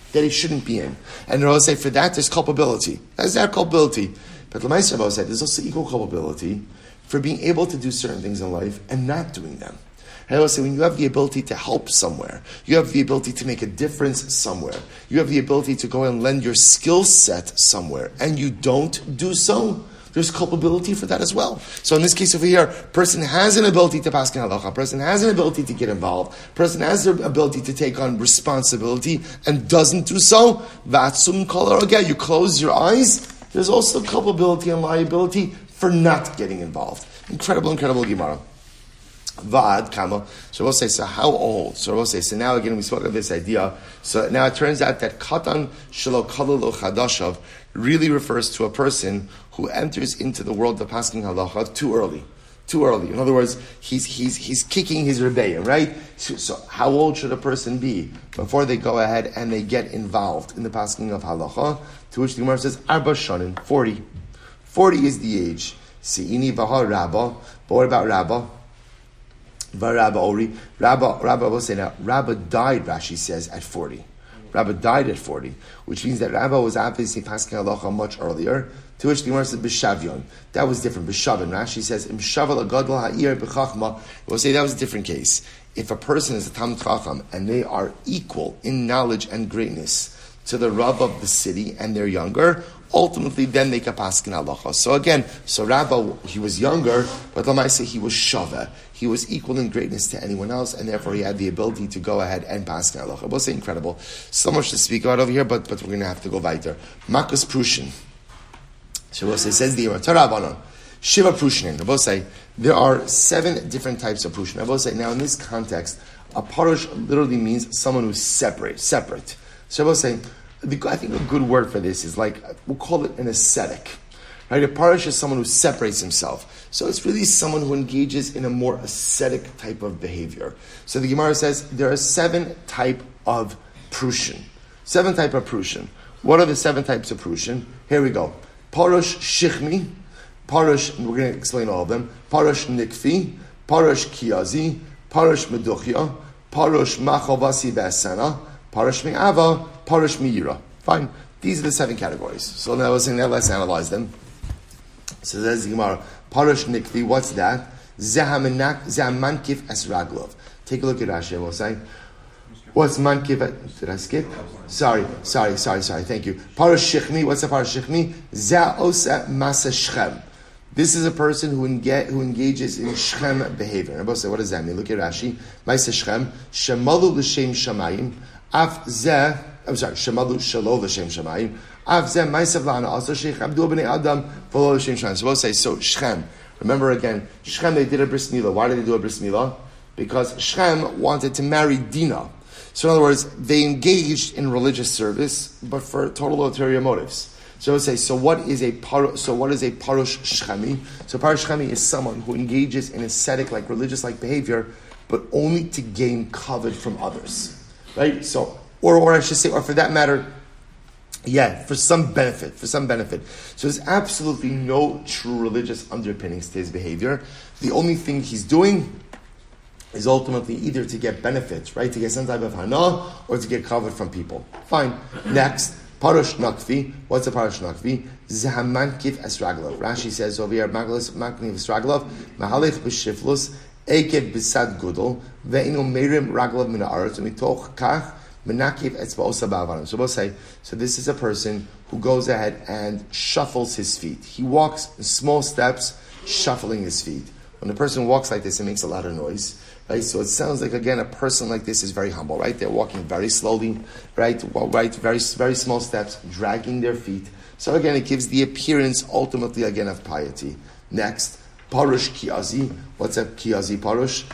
in. And I'll say for that there's culpability. There's that culpability. But L'maiseh Rabbi said there's also equal culpability for being able to do certain things in life and not doing them. And I will say when you have the ability to help somewhere, you have the ability to make a difference somewhere, you have the ability to go and lend your skill set somewhere, and you don't do so, there's culpability for that as well. So in this case over here, person has an ability to pass halacha, person has an ability to get involved, person has the ability to take on responsibility and doesn't do so. Vatsum kol harogel, you close your eyes. There's also culpability and liability for not getting involved. Incredible Gemara. Vad kama. So we'll say, so how old? So we'll say, so now again we spoke of this idea. So now it turns out that katan shelo kalalo chadashav really refers to a person who enters into the world of pasking halacha too early. In other words, he's kicking his rebellion, right? So how old should a person be before they go ahead and they get involved in the pasking of halacha? To which the Gemara says, Arba Shanin, 40. 40 is the age. Se'ini v'ha Rabba. But what about Rabba? Rabba Ori. Rabba will say now, Rabba died, Rashi says, at 40. Rabba died at 40, which means that Rabba was obviously passing halacha much earlier, to which the Gemara says, B'shavyon. That was different. B'shavon. Rashi says, Im shaval agadol ha'ir b'chachma. We'll say that was a different case. If a person is a Talmid Chacham, and they are equal in knowledge and greatness to the Rav of the city, and they're younger, ultimately then they can paskin halacha. So again, Rabba, he was younger, but Lamaisa, he was shava. He was equal in greatness to anyone else, and therefore he had the ability to go ahead and paskin halacha. We'll say incredible. So much to speak about over here, but we're going to have to go weiter. Makas Prushin. So we'll say, says the Torah Shiva Prushin. We'll say, there are 7 different types of Prushin. I will say, now in this context, a Parush literally means someone who's separate. So I will say, I think a good word for this is like, we'll call it an ascetic. Right? A Parush is someone who separates himself. So it's really someone who engages in a more ascetic type of behavior. So the Gemara says there are 7 type of Prushin. 7 type of Prushin. What are the 7 types of Prushin? Here we go. Parush Shichmi. Parush, we're going to explain all of them. Parush Nikfi. Parush Kiyazi. Parush Meduchya. Parush Machavasi Basana. Parush Mi'ava. Parush Mi'ira. Fine. These are the 7 categories. So now let's analyze them. So there's the Gemara. Parush Nikvi, what's that? Zahamankif Esraglov. Take a look at Rashi, I will say. What's Mankif? Did I skip? Sorry. Thank you. Parush Shichmi, what's a Parush Shichmi? Za'osa Masa Shchem. This is a person who engages in Shchem behavior. I will say, what does that mean? Look at Rashi. Masa Shchem. Shemalu L'Shem Shamayim. Shemalu Shalo L'Shem Shamayim. So we'll say, so Shchem. Remember again, Shchem, they did a bris milah. Why did they do a bris milah? Because Shchem wanted to marry Dinah. So in other words, they engaged in religious service, but for total ulterior motives. So we'll say, so what is a parush shchemi? So parush shchemi is someone who engages in ascetic, religious behavior, but only to gain covet from others. Right? So or I should say, or for that matter, for some benefit. So there's absolutely no true religious underpinnings to his behavior. The only thing he's doing is ultimately either to get benefits, right? To get some type of hana, or to get covered from people. Fine. Next, Parush Nakvi. What's a Parush Nakvi? Zahamankiv Esraglov. Rashi says over here, Makiv Esraglov, Mahalich B'shiflus, Ekev B'sad Gudel, Ve'inu Merim Raglov Min Ha'aretz, Mitoch Kach, Menakiv Etzba'osa Ba'avanim. So we'll say, so this is a person who goes ahead and shuffles his feet. He walks in small steps, shuffling his feet. When a person walks like this, it makes a lot of noise. Right? So it sounds like, again, a person like this is very humble, right? They're walking very slowly, right? Very, very small steps, dragging their feet. So again, it gives the appearance, ultimately, again, of piety. Next, Parush Kiazi. What's a Kiazi Parush?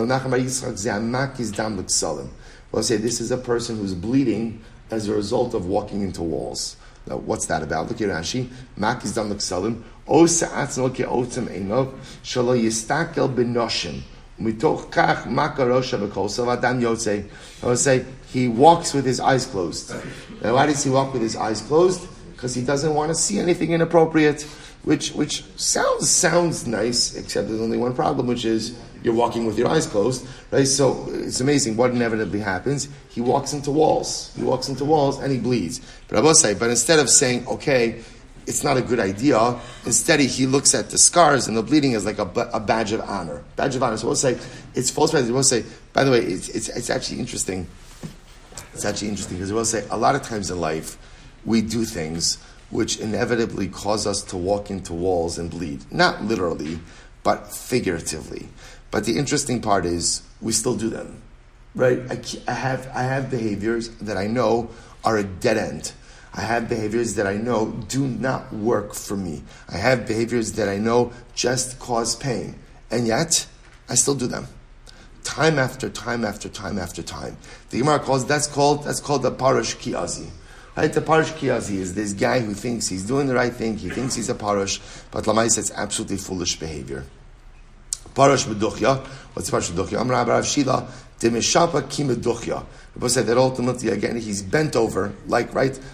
We'll say this is a person who's bleeding as a result of walking into walls. Now, what's that about? Look at Rashi. Mak is dam l'ksalim. O sa'atzno ke'otzim einov shalo yistakel b'noshim. Mitoch kach makarosha b'kosav adam yotzei. I would say he walks with his eyes closed. Now, why does he walk with his eyes closed? Because he doesn't want to see anything inappropriate, which sounds nice, except there's only one problem, which is you're walking with your eyes closed, right? So it's amazing what inevitably happens. He walks into walls. And he bleeds. But I will say, instead of saying, okay, it's not a good idea, instead he looks at the scars and the bleeding as like a badge of honor. So we'll say, it's false practice. We'll say, by the way, it's actually interesting. It's actually interesting because we'll say, a lot of times in life, we do things which inevitably cause us to walk into walls and bleed. Not literally, but figuratively. But the interesting part is, we still do them, right? I have behaviors that I know are a dead end. I have behaviors that I know do not work for me. I have behaviors that I know just cause pain. And yet, I still do them. Time after time after time after time. The Gemara calls, that's called the Parush Kiazi. Right? The Parush Kiazi is this guy who thinks he's doing the right thing, he thinks he's a Parush, but Lamais, it's absolutely foolish behavior. Parush B'duchya. What's Parush B'duchya? Amar Rav Shila, Demeshapa Ki B'duchya. People say that ultimately, again, he's bent over, like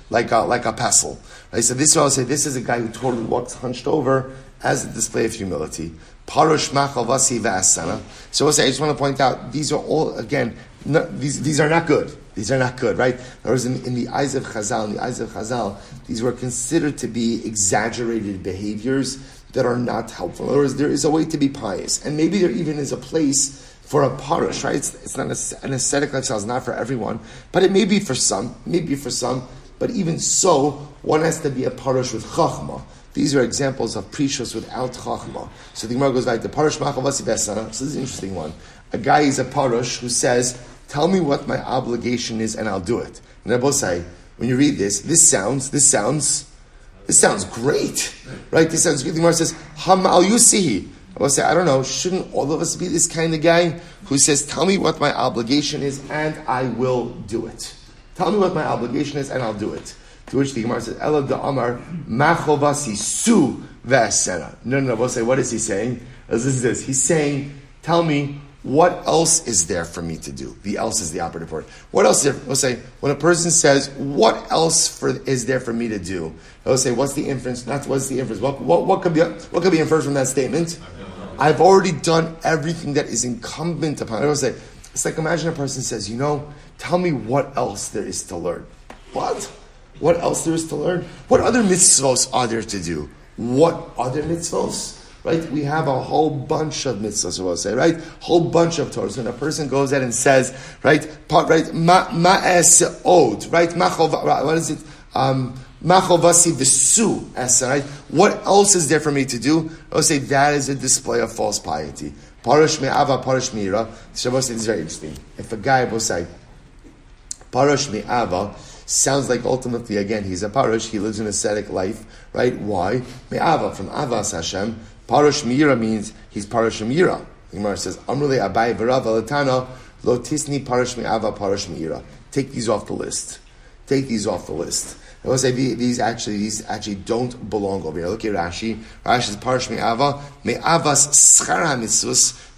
a pestle. Right? So this is a guy who totally walks hunched over as a display of humility. Parush Machavasi V'asana. So we'll say, I just want to point out, these are all, again, these are not good. These are not good, right? Whereas in the eyes of Chazal, these were considered to be exaggerated behaviors that are not helpful. In other words, there is a way to be pious. And maybe there even is a place for a parush, right? It's not an ascetic lifestyle, it's not for everyone, but it may be for some, but even so, one has to be a parush with chachma. These are examples of prishus without chachma. So the Gemara goes back to parush machavasi vesana. So this is an interesting one. A guy is a parush who says, tell me what my obligation is and I'll do it. And I both say, when you read this sounds great, right? This sounds great. The Gemara says, Hamal Yusihi. I will say, I don't know, shouldn't all of us be this kind of guy who says, tell me what my obligation is and I will do it. Tell me what my obligation is and I'll do it. To which the Gemara says, Ela da'amar machovasi su v'asena. No, we'll say, what is he saying? This is this. He's saying, tell me, what else is there for me to do? The else is the operative word. What else is there? We'll say, when a person says, what else is there for me to do? They'll say, what's the inference? What's the inference? What could be inferred from that statement? I've already done everything that is incumbent upon. I will say, it's like, imagine a person says, tell me what else there is to learn. What? What else there is to learn? What other mitzvos are there to do? What other mitzvos? Right? We have a whole bunch of mitzvahs, I will say, right? Whole bunch of Torahs. When a person goes out and says, right, ma'esod, right? What is it? Machovasi v'su esa, right? What else is there for me to do? I will say that is a display of false piety. Parush me'ava, parush me'ira. Shabbos is very interesting. If a guy will say, parush me'ava, sounds like ultimately, again, he's a parush, he lives an ascetic life, right? Why? Me'ava, from avas Hashem. Parush Mira means he's Parush Mira. The Gemara says, Amrule Abai V'Rav Alatana Lo Tisni Parush Me'ava Parush Mira. Take these off the list. I will say these actually don't belong over here. Look at Rashi. Rashi says Parush Me'ava Me'avas Schar HaMitzvus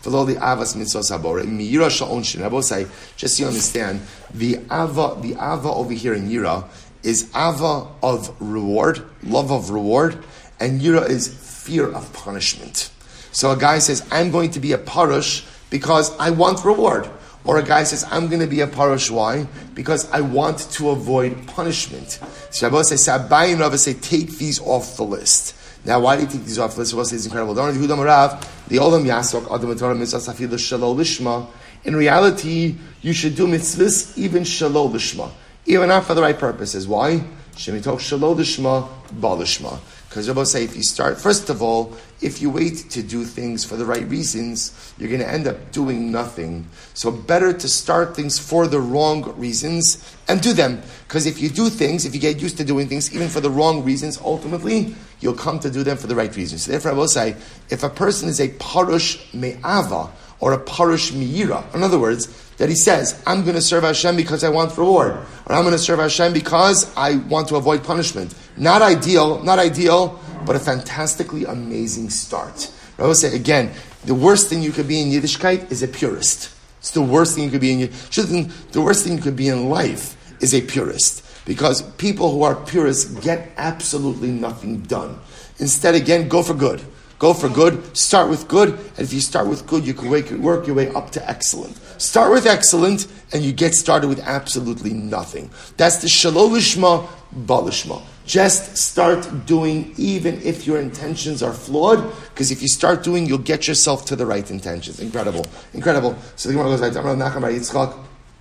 V'lo li'avas mitzvos habore. Miyira sha'on shin. Rabbi say, just so you understand, the ava over here in Yira is ava of reward, love of reward, and Yira is fear of punishment. So a guy says, I'm going to be a parush because I want reward. Or a guy says, I'm going to be a parush. Why? Because I want to avoid punishment. So Rabbi says, Abaye and Rava say, take these off the list. Now, why do you take these off the list? Rabbi says, it's incredible. The olam yasok adam Torah mitzvah safidah shalol lishma. In reality, you should do mitzvahs even shalol lishma, even not for the right purposes. Why? Shemitok shalol lishma, ba lishma. Because Rabbi say, if you start, first of all, if you wait to do things for the right reasons, you're going to end up doing nothing. So better to start things for the wrong reasons and do them. Because if you do things, if you get used to doing things, even for the wrong reasons, ultimately, you'll come to do them for the right reasons. So therefore, I will say, if a person is a parush me'ava, or a parush mi'ira, in other words, that he says, I'm going to serve Hashem because I want reward, or I'm going to serve Hashem because I want to avoid punishment. Not ideal, but a fantastically amazing start. I will say again, the worst thing you could be in Yiddishkeit is a purist. It's the worst thing you could be in. The worst thing you could be in life is a purist, because people who are purists get absolutely nothing done. Instead, again, go for good. Go for good. Start with good, and if you start with good, you can work your way up to excellent. Start with excellent, and you get started with absolutely nothing. That's the shalol lishma, ba lishma. Just start doing, even if your intentions are flawed, because if you start doing, you'll get yourself to the right intentions. Incredible. So the Gemara goes like, Nachman bar Yitzchak,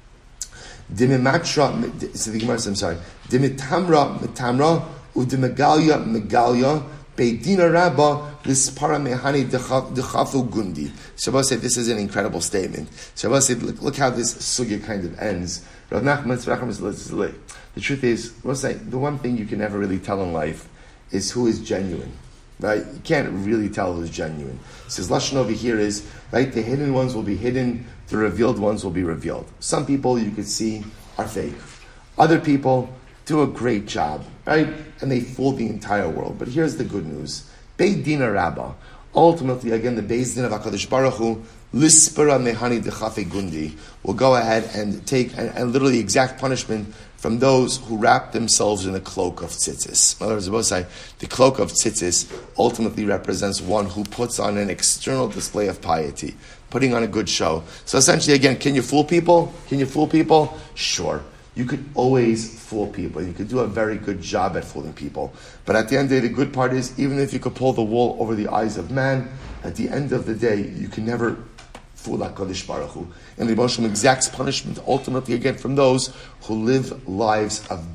Dimitamra metamra, udimegalia megalia, Beidina Rabba, Lispara Mehani Dechafu Gundi. Shabbos said this is an incredible statement. Shabbos said, look how this sugya kind of ends. The truth is, the one thing you can never really tell in life is who is genuine. Right? You can't really tell who's genuine. So his lashon over here is, right, the hidden ones will be hidden, the revealed ones will be revealed. Some people you could see are fake. Other people do a great job, right? And they fool the entire world. But here's the good news. Beit Din Rabbah. Ultimately, again, the Beis Din of HaKadosh Baruch Hu, Lispera Mehani Dechafe Gundi, will go ahead and take and literally exact punishment from those who wrap themselves in a cloak of tzitzis. In other words, both say the cloak of tzitzis ultimately represents one who puts on an external display of piety, putting on a good show. So essentially, again, can you fool people? Sure. You could always fool people. You could do a very good job at fooling people. But at the end of the day, the good part is, even if you could pull the wool over the eyes of man, at the end of the day, you can never fool HaKadosh Baruch Hu. And the Rebbe exacts punishment ultimately again from those who live lives of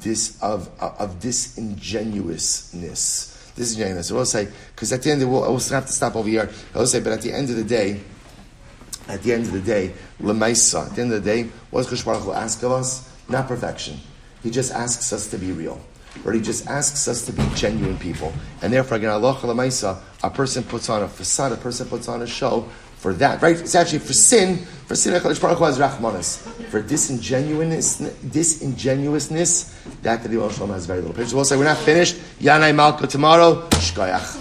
disingenuousness. Disingenuousness. I will say, because at the end of the day, I will have to stop over here. I will say, but at the end of the day, Lemaisa, at the end of the day, what does HaKadosh Baruch Hu ask of us? Not perfection. He just asks us to be real. Or he just asks us to be genuine people. And therefore, again, Allah Lemaisa, a person puts on a facade, a person puts on a show for that. Right? It's actually for sin, HaKadosh Baruch Hu has Rachmanis. For disingenuousness, that the Rebbe Shalom has very little patience. We'll say, we're not finished. Yanai Malka tomorrow. Shkoyach.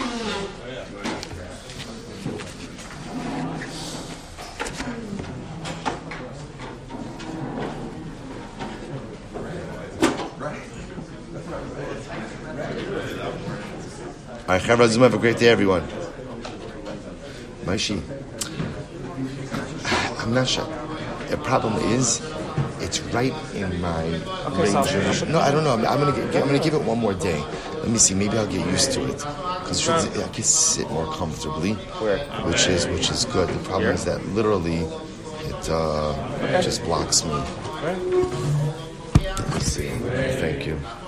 All right, Chavra Zoom, have a great day, everyone. Maishi, I'm not sure. The problem is, it's right in my range. No, I don't know. I'm gonna give it one more day. Let me see. Maybe I'll get used to it because I can sit more comfortably, which is good. The problem is that literally it just blocks me. Let me see. Thank you.